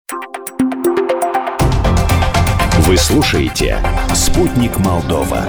Вы слушаете «Спутник Молдова».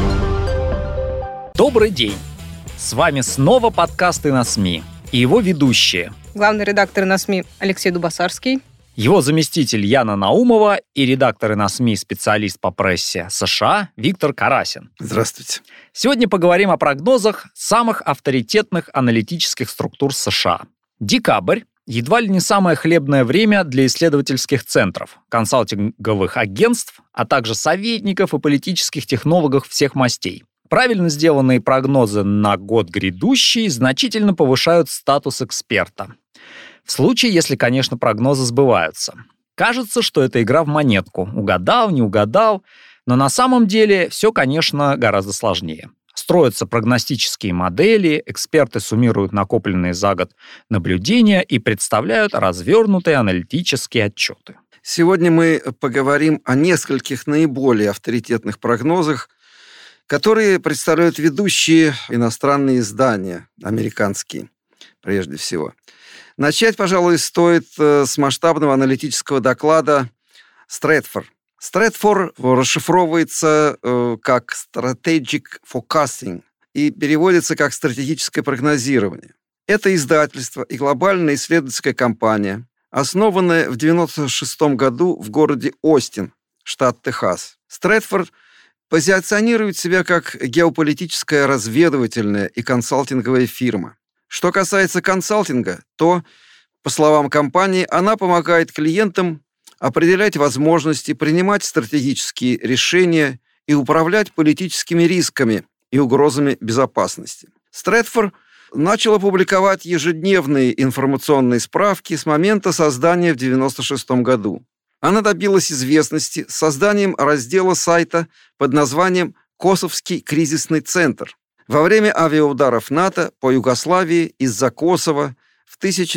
Добрый день! С вами снова подкасты на СМИ и его ведущие. Главный редактор на СМИ Алексей Дубасарский. Его заместитель Яна Наумова и редакторы на СМИ специалист по прессе США Виктор Карасин. Здравствуйте. Сегодня поговорим о прогнозах самых авторитетных аналитических структур США. Декабрь – едва ли не самое хлебное время для исследовательских центров, консалтинговых агентств, а также советников и политических технологов всех мастей. Правильно сделанные прогнозы на год грядущий значительно повышают статус эксперта. В случае, если, конечно, прогнозы сбываются. Кажется, что это игра в монетку. Угадал, не угадал. Но на самом деле все, конечно, гораздо сложнее. Строятся прогностические модели, эксперты суммируют накопленные за год наблюдения и представляют развернутые аналитические отчеты. Сегодня мы поговорим о нескольких наиболее авторитетных прогнозах, которые представляют ведущие иностранные издания, американские, прежде всего. Начать, пожалуй, стоит с масштабного аналитического доклада Stratfor. Stratfor расшифровывается как Strategic Forecasting и переводится как стратегическое прогнозирование. Это издательство и глобальная исследовательская компания, основанная в 1996 году в городе Остин, штат Техас. Stratfor позиционирует себя как геополитическая разведывательная и консалтинговая фирма. Что касается консалтинга, то, по словам компании, она помогает клиентам определять возможности, принимать стратегические решения и управлять политическими рисками и угрозами безопасности. Stratfor начала публиковать ежедневные информационные справки с момента создания в 1996 году. Она добилась известности созданием раздела сайта под названием «Косовский кризисный центр» во время авиаударов НАТО по Югославии из-за Косово в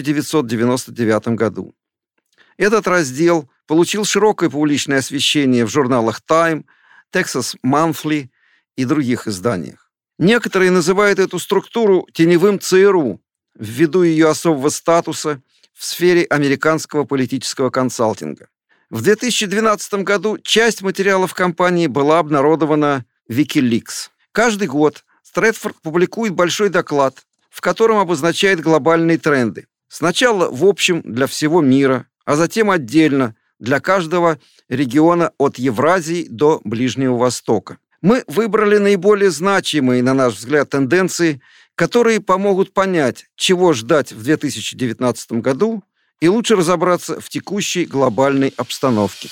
1999 году. Этот раздел получил широкое публичное освещение в журналах Time, Texas Monthly и других изданиях. Некоторые называют эту структуру теневым ЦРУ ввиду ее особого статуса в сфере американского политического консалтинга. В 2012 году часть материалов компании была обнародована в WikiLeaks. Каждый год Stratfor публикует большой доклад, в котором обозначает глобальные тренды. Сначала в общем для всего мира, а затем отдельно для каждого региона от Евразии до Ближнего Востока. Мы выбрали наиболее значимые, на наш взгляд, тенденции, которые помогут понять, чего ждать в 2019 году и лучше разобраться в текущей глобальной обстановке.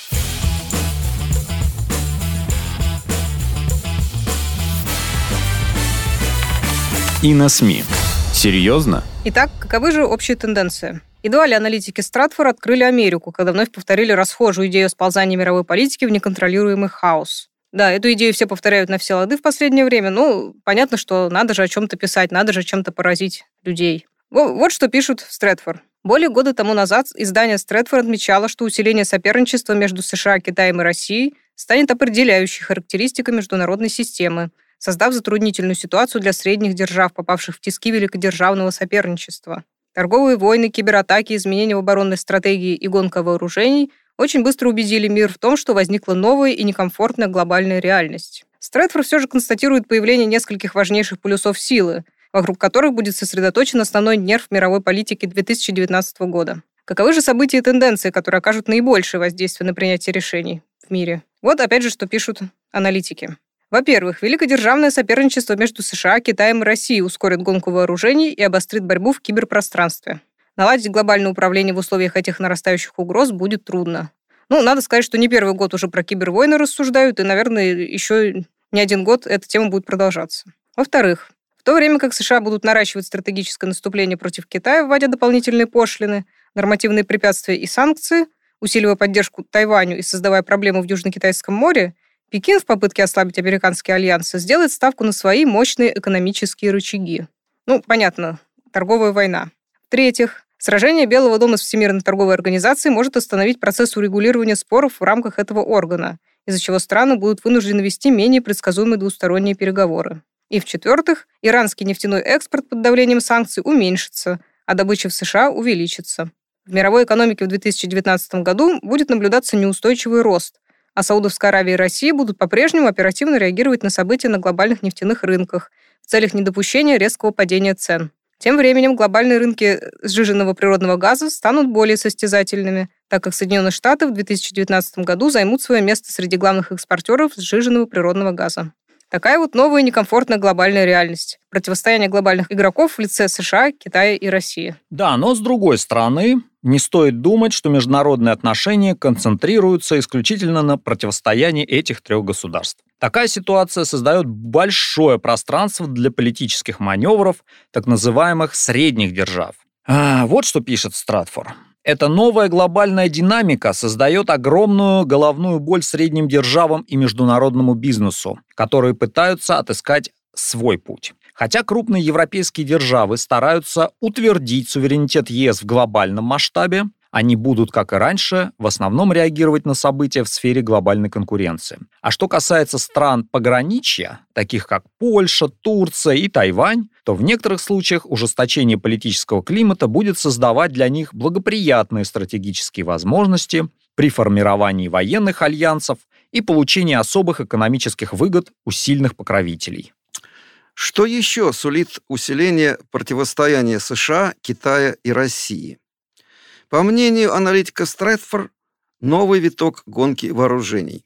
И на СМИ. Серьезно? Итак, каковы же общие тенденции? Едва ли аналитики Stratfor открыли Америку, когда вновь повторили расхожую идею сползания мировой политики в неконтролируемый хаос. Да, эту идею все повторяют на все лады в последнее время. Понятно, что надо же о чем-то писать, надо же чем-то поразить людей. Вот что пишут в Stratfor. Более года тому назад издание Stratfor отмечало, что усиление соперничества между США, Китаем и Россией станет определяющей характеристикой международной системы, создав затруднительную ситуацию для средних держав, попавших в тиски великодержавного соперничества. Торговые войны, кибератаки, изменения в оборонной стратегии и гонка вооружений очень быстро убедили мир в том, что возникла новая и некомфортная глобальная реальность. Stratfor все же констатирует появление нескольких важнейших полюсов силы, вокруг которых будет сосредоточен основной нерв мировой политики 2019 года. Каковы же события и тенденции, которые окажут наибольшее воздействие на принятие решений в мире? Вот опять же, что пишут аналитики. Во-первых, великодержавное соперничество между США, Китаем и Россией ускорит гонку вооружений и обострит борьбу в киберпространстве. Наладить глобальное управление в условиях этих нарастающих угроз будет трудно. Надо сказать, что не первый год уже про кибервойны рассуждают, и, наверное, еще не один год эта тема будет продолжаться. Во-вторых, в то время как США будут наращивать стратегическое наступление против Китая, вводя дополнительные пошлины, нормативные препятствия и санкции, усиливая поддержку Тайваню и создавая проблемы в Южно-Китайском море, Пекин в попытке ослабить американские альянсы сделает ставку на свои мощные экономические рычаги. Понятно, торговая война. В-третьих, сражение Белого дома с Всемирной торговой организацией может остановить процесс урегулирования споров в рамках этого органа, из-за чего страны будут вынуждены вести менее предсказуемые двусторонние переговоры. И в-четвертых, иранский нефтяной экспорт под давлением санкций уменьшится, а добыча в США увеличится. В мировой экономике в 2019 году будет наблюдаться неустойчивый рост, а Саудовская Аравия и Россия будут по-прежнему оперативно реагировать на события на глобальных нефтяных рынках в целях недопущения резкого падения цен. Тем временем глобальные рынки сжиженного природного газа станут более состязательными, так как Соединенные Штаты в 2019 году займут свое место среди главных экспортеров сжиженного природного газа. Такая вот новая некомфортная глобальная реальность. Противостояние глобальных игроков в лице США, Китая и России. Да, но с другой стороны, не стоит думать, что международные отношения концентрируются исключительно на противостоянии этих трех государств. Такая ситуация создает большое пространство для политических маневров так называемых средних держав. Вот что пишет Стратфор. Эта новая глобальная динамика создает огромную головную боль средним державам и международному бизнесу, которые пытаются отыскать свой путь. Хотя крупные европейские державы стараются утвердить суверенитет ЕС в глобальном масштабе, они будут, как и раньше, в основном реагировать на события в сфере глобальной конкуренции. А что касается стран пограничья, таких как Польша, Турция и Тайвань, то в некоторых случаях ужесточение политического климата будет создавать для них благоприятные стратегические возможности при формировании военных альянсов и получении особых экономических выгод у сильных покровителей. Что еще сулит усиление противостояния США, Китая и России? По мнению аналитика Стратфор, новый виток гонки вооружений.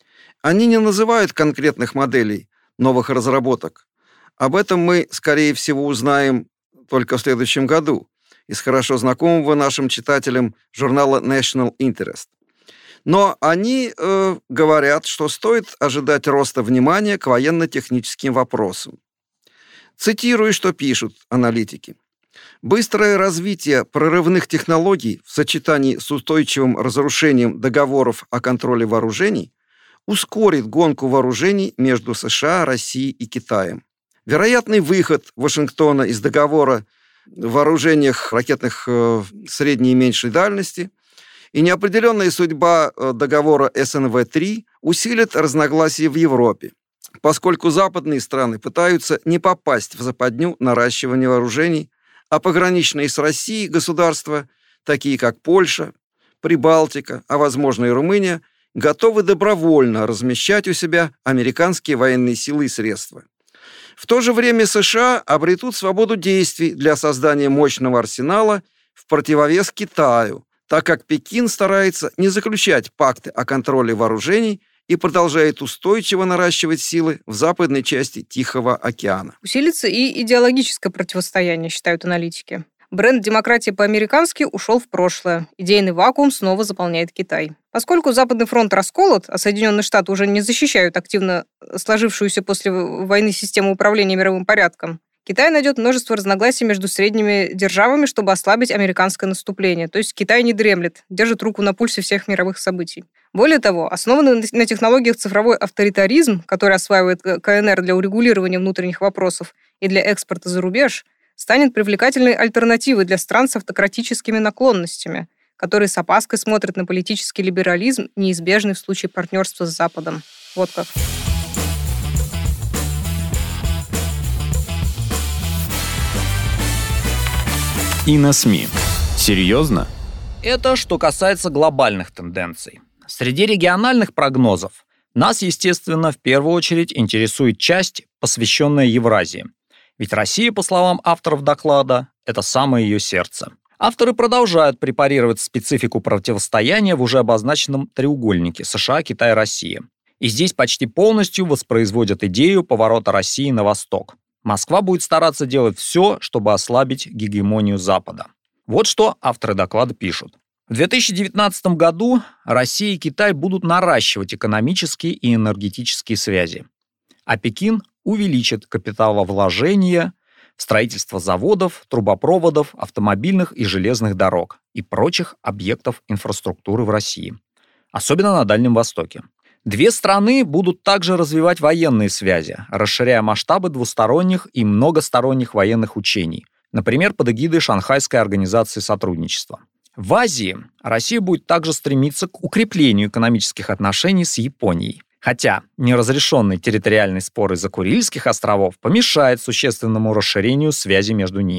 Они не называют конкретных моделей, новых разработок. Об этом мы, скорее всего, узнаем только в следующем году из хорошо знакомого нашим читателям журнала National Interest. Но они говорят, что стоит ожидать роста внимания к военно-техническим вопросам. Цитирую, что пишут аналитики. Быстрое развитие прорывных технологий в сочетании с устойчивым разрушением договоров о контроле вооружений ускорит гонку вооружений между США, Россией и Китаем. Вероятный выход Вашингтона из договора о вооружениях ракетных средней и меньшей дальности и неопределенная судьба договора СНВ-3 усилит разногласия в Европе, поскольку западные страны пытаются не попасть в западню наращивания вооружений, а пограничные с Россией государства, такие как Польша, Прибалтика, а возможно и Румыния, готовы добровольно размещать у себя американские военные силы и средства. В то же время США обретут свободу действий для создания мощного арсенала в противовес Китаю, так как Пекин старается не заключать пакты о контроле вооружений и продолжает устойчиво наращивать силы в западной части Тихого океана. Усилится и идеологическое противостояние, считают аналитики. Бренд «демократия по-американски» ушел в прошлое. Идейный вакуум снова заполняет Китай. Поскольку Западный фронт расколот, а Соединенные Штаты уже не защищают активно сложившуюся после войны систему управления мировым порядком, Китай найдет множество разногласий между средними державами, чтобы ослабить американское наступление. То есть Китай не дремлет, держит руку на пульсе всех мировых событий. Более того, основанный на технологиях цифровой авторитаризм, который осваивает КНР для урегулирования внутренних вопросов и для экспорта за рубеж, станет привлекательной альтернативой для стран с автократическими наклонностями, которые с опаской смотрят на политический либерализм, неизбежный в случае партнерства с Западом. Вот как. И на СМИ. Серьезно? Это что касается глобальных тенденций. Среди региональных прогнозов нас, естественно, в первую очередь интересует часть, посвященная Евразии. Ведь Россия, по словам авторов доклада, это самое ее сердце. Авторы продолжают препарировать специфику противостояния в уже обозначенном треугольнике США, Китай, Россия. И здесь почти полностью воспроизводят идею поворота России на восток. Москва будет стараться делать все, чтобы ослабить гегемонию Запада. Вот что авторы доклада пишут. В 2019 году Россия и Китай будут наращивать экономические и энергетические связи, а Пекин увеличит капиталовложения в строительство заводов, трубопроводов, автомобильных и железных дорог и прочих объектов инфраструктуры в России, особенно на Дальнем Востоке. Две страны будут также развивать военные связи, расширяя масштабы двусторонних и многосторонних военных учений, например, под эгидой Шанхайской организации сотрудничества. В Азии Россия будет также стремиться к укреплению экономических отношений с Японией, хотя неразрешенный территориальный спор из-за Курильских островов помешает существенному расширению связи между ними.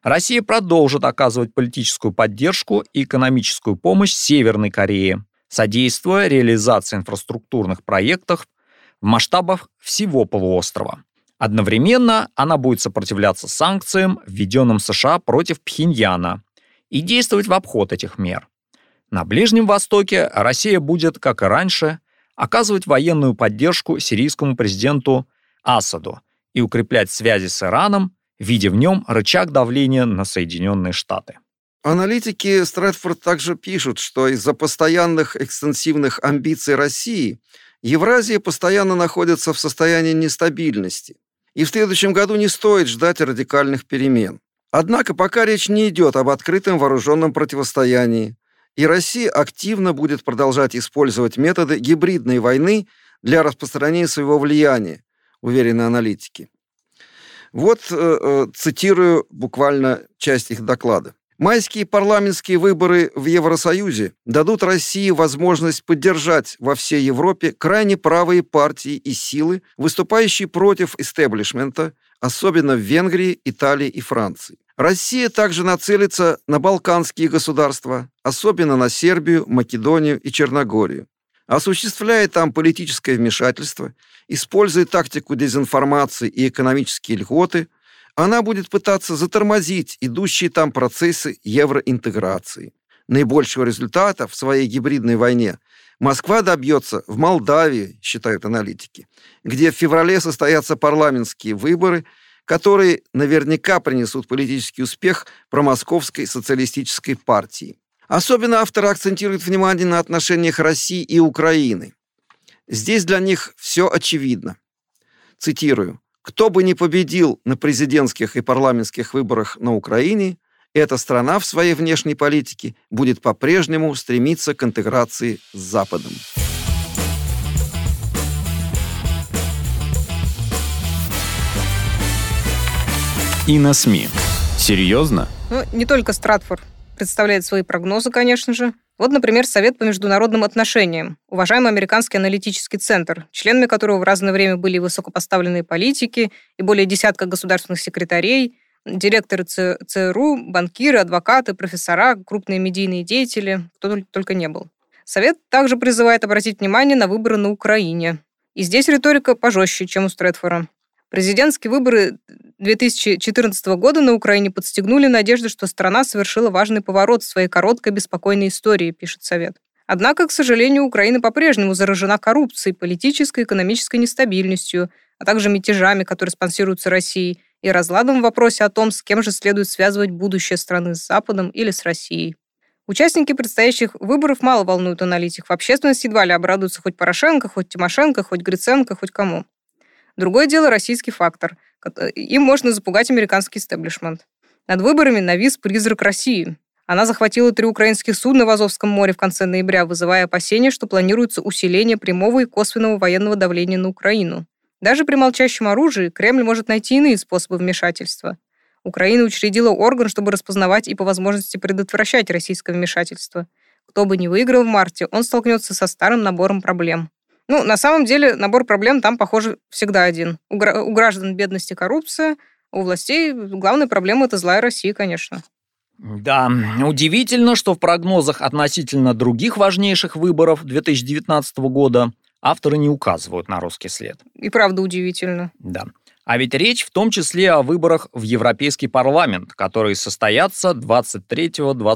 Россия продолжит оказывать политическую поддержку и экономическую помощь Северной Корее, содействуя реализации инфраструктурных проектов в масштабах всего полуострова. Одновременно она будет сопротивляться санкциям, введенным США против Пхеньяна, и действовать в обход этих мер. На Ближнем Востоке Россия будет, как и раньше, оказывать военную поддержку сирийскому президенту Асаду и укреплять связи с Ираном, видя в нем рычаг давления на Соединенные Штаты. Аналитики Стрэтфорд также пишут, что из-за постоянных экстенсивных амбиций России Евразия постоянно находится в состоянии нестабильности, и в следующем году не стоит ждать радикальных перемен. Однако пока речь не идет об открытом вооруженном противостоянии, и Россия активно будет продолжать использовать методы гибридной войны для распространения своего влияния, уверены аналитики. Вот цитирую буквально часть их доклада. Майские парламентские выборы в Евросоюзе дадут России возможность поддержать во всей Европе крайне правые партии и силы, выступающие против истеблишмента, особенно в Венгрии, Италии и Франции. Россия также нацелится на балканские государства, особенно на Сербию, Македонию и Черногорию. Осуществляя там политическое вмешательство, используя тактику дезинформации и экономические льготы, она будет пытаться затормозить идущие там процессы евроинтеграции. Наибольшего результата в своей гибридной войне Москва добьется в Молдавии, считают аналитики, где в феврале состоятся парламентские выборы, которые наверняка принесут политический успех промосковской социалистической партии. Особенно авторы акцентируют внимание на отношениях России и Украины. Здесь для них все очевидно. Цитирую. «Кто бы ни победил на президентских и парламентских выборах на Украине, эта страна в своей внешней политике будет по-прежнему стремиться к интеграции с Западом». И на СМИ. Серьезно? Не только Стратфорд представляет свои прогнозы, конечно же. Вот, например, Совет по международным отношениям, уважаемый американский аналитический центр, членами которого в разное время были высокопоставленные политики и более десятка государственных секретарей, директоры ЦРУ, банкиры, адвокаты, профессора, крупные медийные деятели, кто только не был. Совет также призывает обратить внимание на выборы на Украине. И здесь риторика пожестче, чем у Стрэтфорда. Президентские выборы 2014 года на Украине подстегнули надежды, что страна совершила важный поворот в своей короткой беспокойной истории, пишет Совет. Однако, к сожалению, Украина по-прежнему заражена коррупцией, политической и экономической нестабильностью, а также мятежами, которые спонсируются Россией, и разладом в вопросе о том, с кем же следует связывать будущее страны с Западом или с Россией. Участники предстоящих выборов мало волнуют аналитиков. Общественность едва ли обрадуется хоть Порошенко, хоть Тимошенко, хоть Гриценко, хоть кому. Другое дело российский фактор. Им можно запугать американский истеблишмент. Над выборами навис призрак России. Она захватила 3 украинских судна в Азовском море в конце ноября, вызывая опасения, что планируется усиление прямого и косвенного военного давления на Украину. Даже при молчащем оружии Кремль может найти иные способы вмешательства. Украина учредила орган, чтобы распознавать и по возможности предотвращать российское вмешательство. Кто бы ни выиграл в марте, он столкнется со старым набором проблем. На самом деле, набор проблем там, похоже, всегда один. У граждан бедность и коррупция, у властей главная проблема – это злая Россия, конечно. Да, удивительно, что в прогнозах относительно других важнейших выборов 2019 года авторы не указывают на русский след. И правда удивительно. Да. А ведь речь в том числе о выборах в Европейский парламент, которые состоятся 23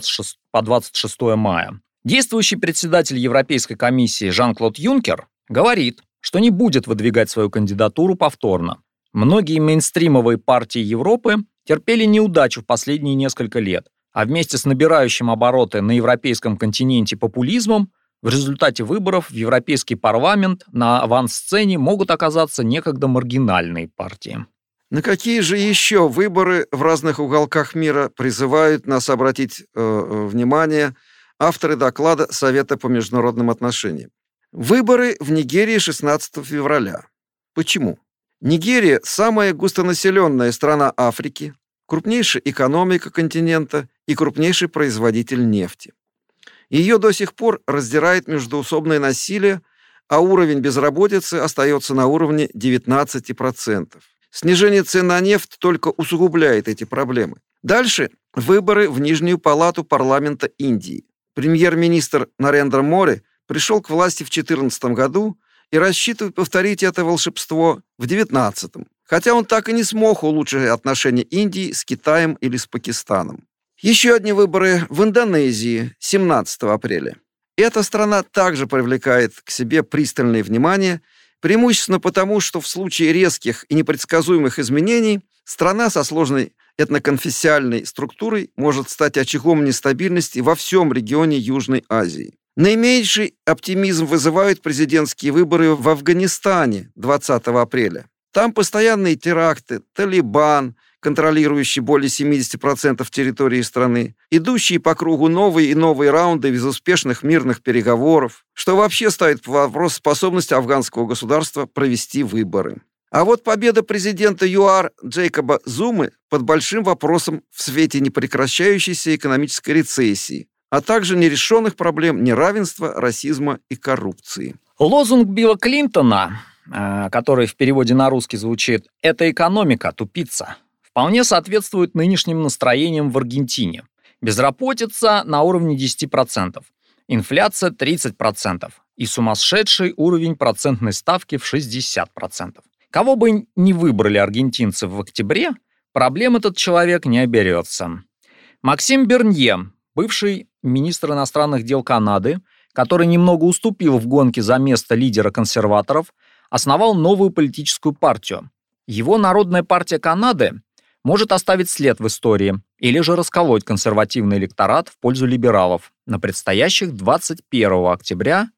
по 26 мая. Действующий председатель Европейской комиссии Жан-Клод Юнкер говорит, что не будет выдвигать свою кандидатуру повторно. Многие мейнстримовые партии Европы терпели неудачу в последние несколько лет, а вместе с набирающим обороты на европейском континенте популизмом в результате выборов в Европейский парламент на авансцене могут оказаться некогда маргинальные партии. На какие же еще выборы в разных уголках мира призывают нас обратить внимание авторы доклада Совета по международным отношениям? Выборы в Нигерии 16 февраля. Почему? Нигерия – самая густонаселенная страна Африки, крупнейшая экономика континента и крупнейший производитель нефти. Ее до сих пор раздирает междоусобное насилие, а уровень безработицы остается на уровне 19%. Снижение цен на нефть только усугубляет эти проблемы. Дальше выборы в Нижнюю палату парламента Индии. Премьер-министр Нарендра Моди пришел к власти в 2014 году и рассчитывает повторить это волшебство в 2019, хотя он так и не смог улучшить отношения Индии с Китаем или с Пакистаном. Еще одни выборы в Индонезии 17 апреля. Эта страна также привлекает к себе пристальное внимание, преимущественно потому, что в случае резких и непредсказуемых изменений страна со сложной этноконфессиональной структурой может стать очагом нестабильности во всем регионе Южной Азии. Наименьший оптимизм вызывают президентские выборы в Афганистане 20 апреля. Там постоянные теракты, Талибан, контролирующий более 70% территории страны, идущие по кругу новые и новые раунды безуспешных мирных переговоров, что вообще ставит под вопрос способность афганского государства провести выборы. А вот победа президента ЮАР Джейкоба Зумы под большим вопросом в свете непрекращающейся экономической рецессии, а также нерешенных проблем неравенства, расизма и коррупции. Лозунг Билла Клинтона, который в переводе на русский звучит «Это экономика, тупица», вполне соответствует нынешним настроениям в Аргентине. Безработица на уровне 10%, инфляция 30% и сумасшедший уровень процентной ставки в 60%. Кого бы ни выбрали аргентинцы в октябре, проблем этот человек не оберется. Максим Бернье, бывший министр иностранных дел Канады, который немного уступил в гонке за место лидера консерваторов, основал новую политическую партию. Его Народная партия Канады может оставить след в истории или же расколоть консервативный электорат в пользу либералов на предстоящих 21 октября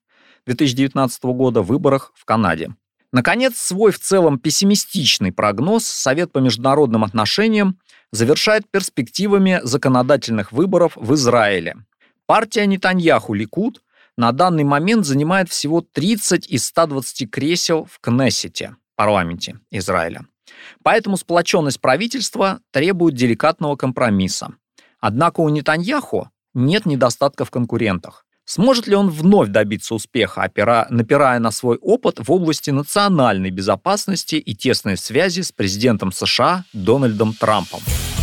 2019 года выборах в Канаде. Наконец, свой в целом пессимистичный прогноз Совет по международным отношениям завершает перспективами законодательных выборов в Израиле. Партия Нетаньяху Ликуд на данный момент занимает всего 30 из 120 кресел в Кнессете, парламенте Израиля. Поэтому сплоченность правительства требует деликатного компромисса. Однако у Нетаньяху нет недостатков в конкурентах. Сможет ли он вновь добиться успеха, напирая на свой опыт в области национальной безопасности и тесной связи с президентом США Дональдом Трампом?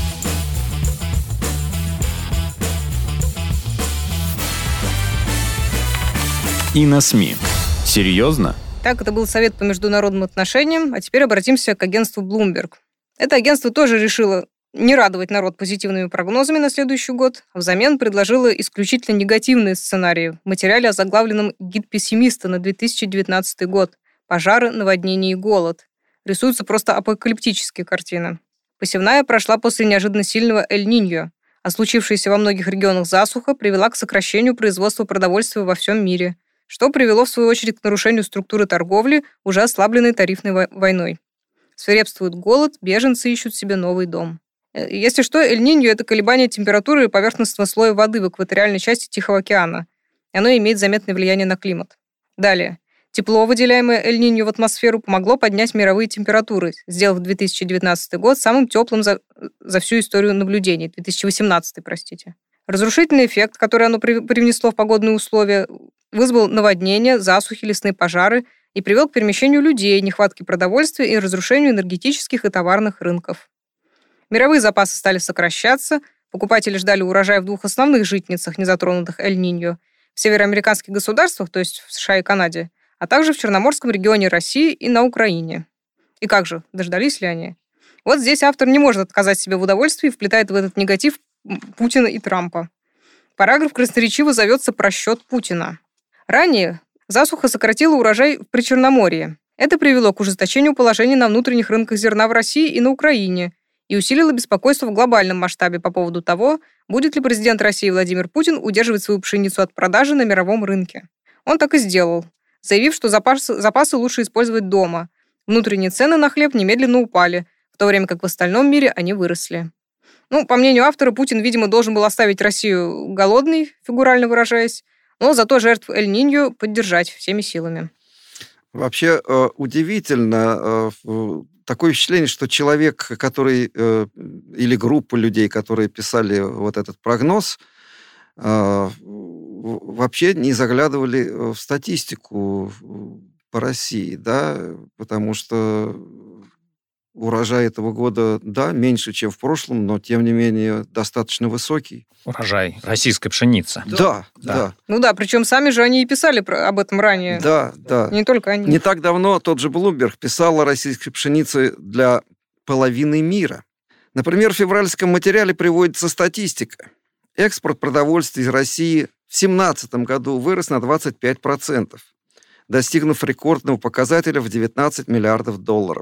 И на СМИ. Серьезно? Так, это был Совет по международным отношениям, а теперь обратимся к агентству Bloomberg. Это агентство тоже решило не радовать народ позитивными прогнозами на следующий год, а взамен предложила исключительно негативные сценарии в материале, озаглавленном «Гид пессимиста на 2019 год. Пожары, наводнения и голод». Рисуются просто апокалиптические картины. Посевная прошла после неожиданно сильного Эль-Ниньо, а случившаяся во многих регионах засуха привела к сокращению производства продовольствия во всем мире, что привело, в свою очередь, к нарушению структуры торговли, уже ослабленной тарифной войной. Свирепствует голод, беженцы ищут себе новый дом. Если что, Эль-Ниньо — это колебание температуры и поверхностного слоя воды в экваториальной части Тихого океана. И оно имеет заметное влияние на климат. Далее. Тепло, выделяемое Эль-Ниньо в атмосферу, помогло поднять мировые температуры, сделав 2019 год самым теплым за всю историю наблюдений. 2018, простите. Разрушительный эффект, который оно привнесло в погодные условия, вызвал наводнения, засухи, лесные пожары и привел к перемещению людей, нехватке продовольствия и разрушению энергетических и товарных рынков. Мировые запасы стали сокращаться, покупатели ждали урожая в двух основных житницах, не затронутых Эль-Ниньо, в североамериканских государствах, то есть в США и Канаде, а также в Черноморском регионе России и на Украине. И как же, дождались ли они? Вот здесь автор не может отказать себе в удовольствии и вплетает в этот негатив Путина и Трампа. Параграф красноречиво зовется «Просчет Путина». Ранее засуха сократила урожай в Причерноморье. Это привело к ужесточению положения на внутренних рынках зерна в России и на Украине и усилило беспокойство в глобальном масштабе по поводу того, будет ли президент России Владимир Путин удерживать свою пшеницу от продажи на мировом рынке. Он так и сделал, заявив, что запасы лучше использовать дома. Внутренние цены на хлеб немедленно упали, в то время как в остальном мире они выросли. По мнению автора, Путин, видимо, должен был оставить Россию голодной, фигурально выражаясь, но зато жертв Эль-Ниньо поддержать всеми силами. Вообще удивительно, такое впечатление, что человек, который, или группа людей, которые писали вот этот прогноз, вообще не заглядывали в статистику по России, да, потому что урожай этого года, да, меньше, чем в прошлом, но, тем не менее, достаточно высокий. Урожай российской пшеницы. Да. Ну да, причем сами же они и писали об этом ранее. Да. Не только они. Не так давно тот же Bloomberg писал о российской пшенице для половины мира. Например, в февральском материале приводится статистика. Экспорт продовольствия из России в 2017 году вырос на 25%, достигнув рекордного показателя в $19 миллиардов.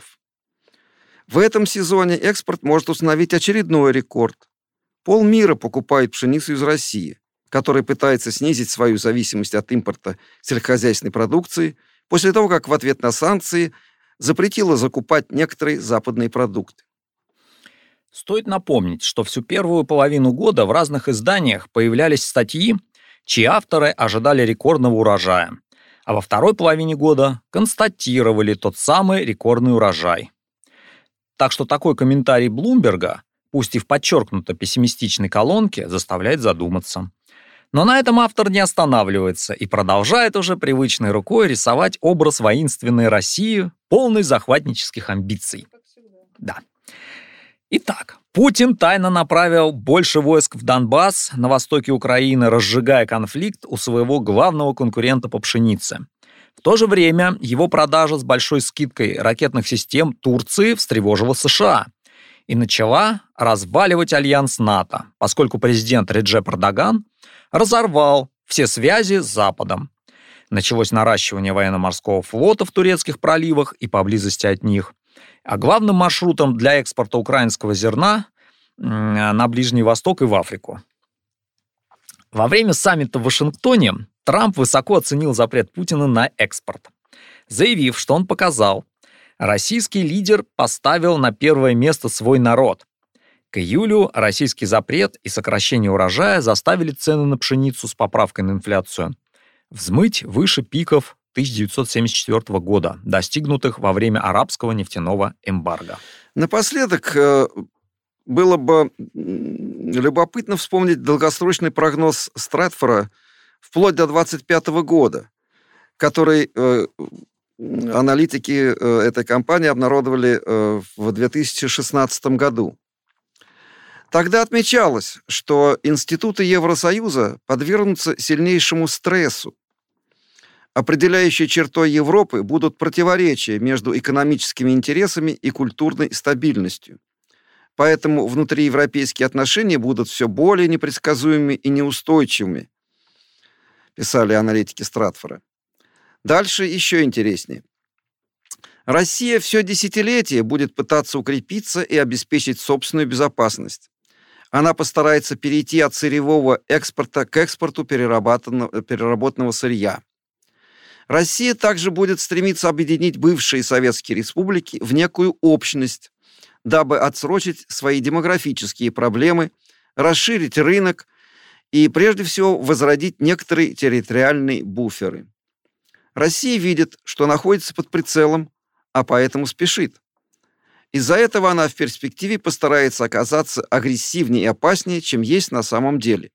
В этом сезоне экспорт может установить очередной рекорд. Полмира покупает пшеницу из России, которая пытается снизить свою зависимость от импорта сельскохозяйственной продукции после того, как в ответ на санкции запретила закупать некоторые западные продукты. Стоит напомнить, что всю первую половину года в разных изданиях появлялись статьи, чьи авторы ожидали рекордного урожая, а во второй половине года констатировали тот самый рекордный урожай. Так что такой комментарий Блумберга, пусть и в подчеркнуто пессимистичной колонке, заставляет задуматься. Но на этом автор не останавливается и продолжает уже привычной рукой рисовать образ воинственной России, полной захватнических амбиций. Да. Итак, Путин тайно направил больше войск в Донбасс на востоке Украины, разжигая конфликт у своего главного конкурента по пшенице. В то же время его продажа с большой скидкой ракетных систем Турции встревожила США и начала разваливать альянс НАТО, поскольку президент Реджеп Эрдоган разорвал все связи с Западом. Началось наращивание военно-морского флота в турецких проливах и поблизости от них. А главным маршрутом для экспорта украинского зерна на Ближний Восток и в Африку. Во время саммита в Вашингтоне Трамп высоко оценил запрет Путина на экспорт, заявив, что он показал, российский лидер поставил на первое место свой народ. К июлю российский запрет и сокращение урожая заставили цены на пшеницу с поправкой на инфляцию взмыть выше пиков 1974 года, достигнутых во время арабского нефтяного эмбарго. Напоследок, было бы любопытно вспомнить долгосрочный прогноз Стратфора вплоть до 2025 года, который аналитики этой компании обнародовали в 2016 году. Тогда отмечалось, что институты Евросоюза подвергнутся сильнейшему стрессу. Определяющей чертой Европы будут противоречия между экономическими интересами и культурной стабильностью. Поэтому внутриевропейские отношения будут все более непредсказуемыми и неустойчивыми, писали аналитики Стратфора. Дальше еще интереснее. Россия все десятилетие будет пытаться укрепиться и обеспечить собственную безопасность. Она постарается перейти от сырьевого экспорта к экспорту переработанного сырья. Россия также будет стремиться объединить бывшие советские республики в некую общность, дабы отсрочить свои демографические проблемы, расширить рынок и, прежде всего, возродить некоторые территориальные буферы. Россия видит, что находится под прицелом, а поэтому спешит. Из-за этого она в перспективе постарается оказаться агрессивнее и опаснее, чем есть на самом деле.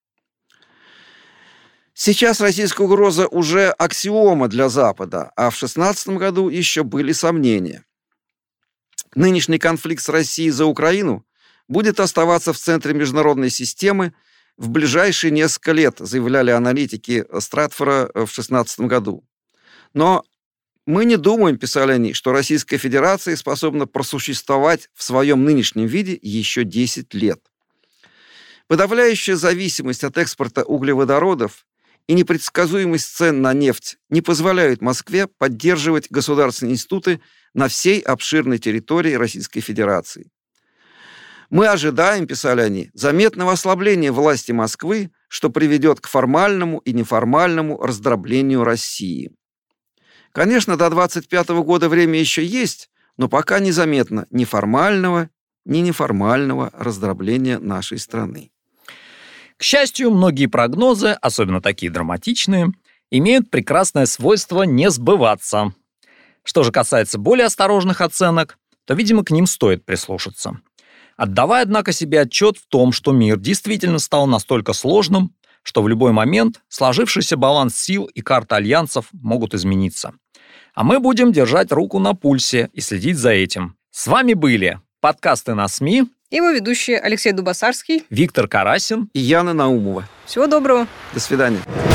Сейчас российская угроза уже аксиома для Запада, а в 2016 году еще были сомнения. Нынешний конфликт с Россией за Украину будет оставаться в центре международной системы в ближайшие несколько лет, заявляли аналитики Стратфора в 2016 году. Но мы не думаем, писали они, что Российская Федерация способна просуществовать в своем нынешнем виде еще 10 лет. Подавляющая зависимость от экспорта углеводородов и непредсказуемость цен на нефть не позволяют Москве поддерживать государственные институты на всей обширной территории Российской Федерации. Мы ожидаем, писали они, заметного ослабления власти Москвы, что приведет к формальному и неформальному раздроблению России. Конечно, до 2025 года время еще есть, но пока незаметно ни формального, ни неформального раздробления нашей страны. К счастью, многие прогнозы, особенно такие драматичные, имеют прекрасное свойство не сбываться. Что же касается более осторожных оценок, то, видимо, к ним стоит прислушаться. Отдавая, однако, себе отчет в том, что мир действительно стал настолько сложным, что в любой момент сложившийся баланс сил и карта альянсов могут измениться. А мы будем держать руку на пульсе и следить за этим. С вами были подкасты на СМИ. Его ведущие Алексей Дубасарский, Виктор Карасин и Яна Наумова. Всего доброго. До свидания.